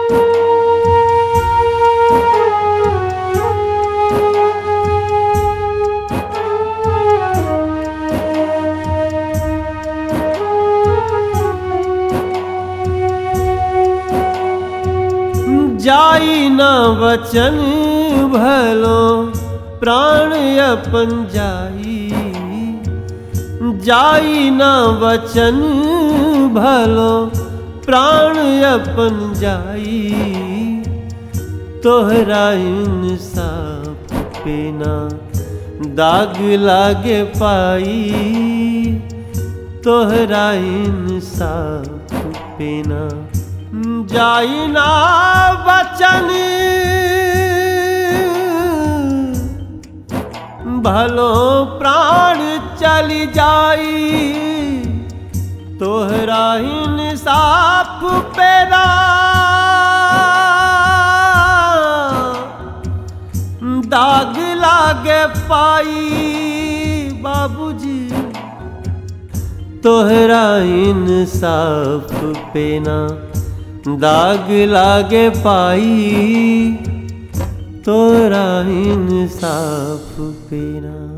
जाई न वचन भलो प्राण अपन जाई, जाई न वचन भलो प्राण अपन जाई। तोहरा इंसाफ पे ना दाग लागे पाई, तोहरा इंसाफ पे ना जाई ना वचन भलो प्राण चली जाई। तोहरा इंसाफ पे ना दाग लागे पाई बाबूजी, तोहरा इंसाफ पे ना दाग लागे पाई, तोरा इंसाफ पे ना।